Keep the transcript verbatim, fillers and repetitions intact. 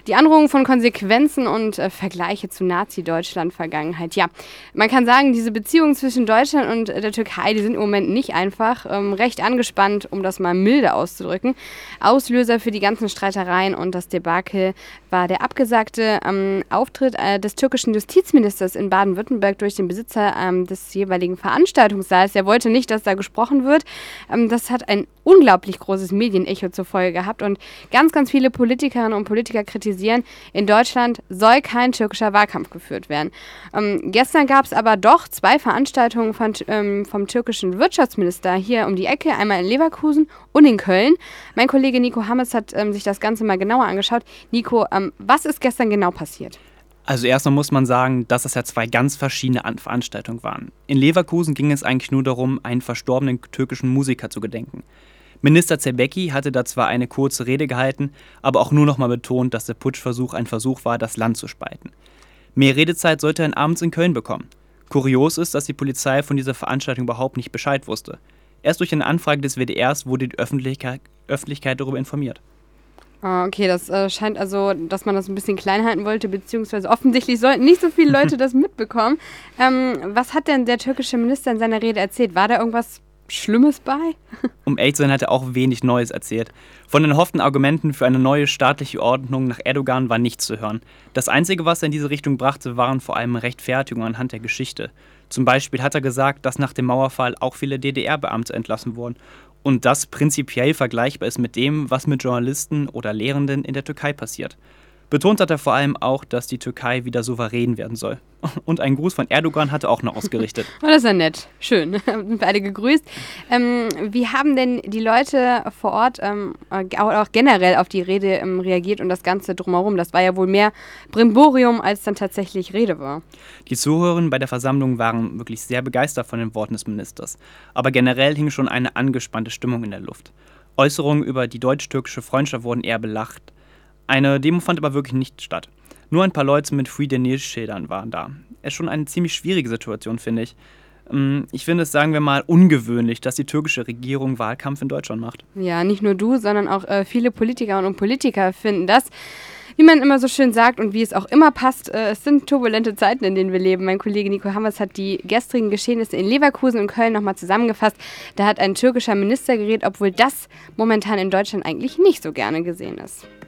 Die Androhung von Konsequenzen und äh, Vergleiche zu Nazi-Deutschland-Vergangenheit. Ja, man kann sagen, diese Beziehungen zwischen Deutschland und äh, der Türkei, die sind im Moment nicht einfach, ähm, recht angespannt, um das mal milde auszudrücken. Auslöser für die ganzen Streitereien und das Debakel war der abgesagte ähm, Auftritt äh, des türkischen Justizministers in Baden-Württemberg durch den Besitzer ähm, des jeweiligen Veranstaltungssaals. Er wollte nicht, dass da gesprochen wird. Ähm, das hat ein unglaublich großes Medienecho zur Folge gehabt und ganz, ganz viele Politikerinnen und Politiker kritisieren, in Deutschland soll kein türkischer Wahlkampf geführt werden. Ähm, gestern gab es aber doch zwei Veranstaltungen von, ähm, vom türkischen Wirtschaftsminister hier um die Ecke, einmal in Leverkusen und in Köln. Mein Kollege Nico Hammes hat ähm, sich das Ganze mal genauer angeschaut. Nico, ähm, was ist gestern genau passiert? Also erstmal muss man sagen, dass das ja zwei ganz verschiedene Veranstaltungen waren. In Leverkusen ging es eigentlich nur darum, einen verstorbenen türkischen Musiker zu gedenken. Minister Zebeki hatte da zwar eine kurze Rede gehalten, aber auch nur noch mal betont, dass der Putschversuch ein Versuch war, das Land zu spalten. Mehr Redezeit sollte er abends in Köln bekommen. Kurios ist, dass die Polizei von dieser Veranstaltung überhaupt nicht Bescheid wusste. Erst durch eine Anfrage des W D Rs wurde die Öffentlichkeit, Öffentlichkeit darüber informiert. Okay, das äh, scheint also, dass man das ein bisschen klein halten wollte, beziehungsweise offensichtlich sollten nicht so viele Leute das mitbekommen. Ähm, was hat denn der türkische Minister in seiner Rede erzählt? War da irgendwas Schlimmes bei? Um ehrlich zu sein, hat er auch wenig Neues erzählt. Von den erhofften Argumenten für eine neue staatliche Ordnung nach Erdogan war nichts zu hören. Das Einzige, was er in diese Richtung brachte, waren vor allem Rechtfertigungen anhand der Geschichte. Zum Beispiel hat er gesagt, dass nach dem Mauerfall auch viele D D R-Beamte entlassen wurden. Und das prinzipiell vergleichbar ist mit dem, was mit Journalisten oder Lehrenden in der Türkei passiert. Betont hat er vor allem auch, dass die Türkei wieder souverän werden soll. Und einen Gruß von Erdogan hat er auch noch ausgerichtet. Oh, das ist ja nett. Schön. Sind wir alle gegrüßt. Ähm, wie haben denn die Leute vor Ort ähm, auch generell auf die Rede ähm, reagiert und das Ganze drumherum? Das war ja wohl mehr Brimborium, als dann tatsächlich Rede war. Die Zuhörerinnen bei der Versammlung waren wirklich sehr begeistert von den Worten des Ministers. Aber generell hing schon eine angespannte Stimmung in der Luft. Äußerungen über die deutsch-türkische Freundschaft wurden eher belacht. Eine Demo fand aber wirklich nicht statt. Nur ein paar Leute mit Free Denir-Schildern waren da. Es ist schon eine ziemlich schwierige Situation, finde ich. Ich finde es, sagen wir mal, ungewöhnlich, dass die türkische Regierung Wahlkampf in Deutschland macht. Ja, nicht nur du, sondern auch äh, viele Politikerinnen und Politiker finden das. Wie man immer so schön sagt und wie es auch immer passt, äh, es sind turbulente Zeiten, in denen wir leben. Mein Kollege Nico Hammes hat die gestrigen Geschehnisse in Leverkusen und Köln nochmal zusammengefasst. Da hat ein türkischer Minister geredet, obwohl das momentan in Deutschland eigentlich nicht so gerne gesehen ist.